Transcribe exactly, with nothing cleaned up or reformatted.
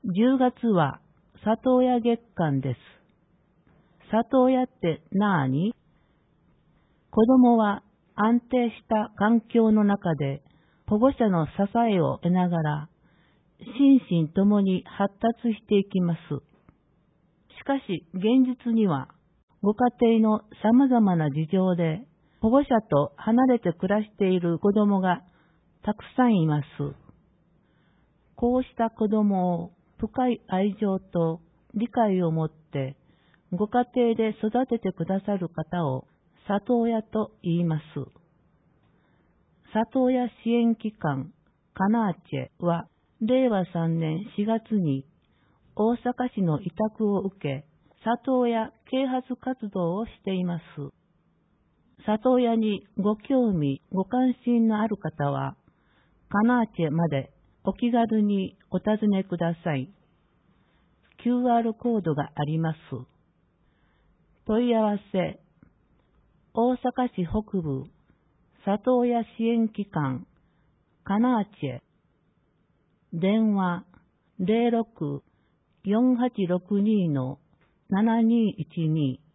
じゅうがつは里親月間です。里親ってなーに？子供は安定した環境の中で保護者の支えを得ながら心身ともに発達していきます。しかし現実にはご家庭の様々な事情で保護者と離れて暮らしている子供がたくさんいます。こうした子供を深い愛情と理解を持ってご家庭で育ててくださる方を里親と言います。里親支援機関カナーチェはれいわさんねんしがつに大阪市の委託を受け、里親啓発活動をしています。里親にご興味、ご関心のある方は、カナーチェまでお気軽にお尋ねください。キューアール コードがあります。問い合わせ、大阪市北部里親支援機関カナーチェ、電話 ゼロろく よんはちろくに ななにいちに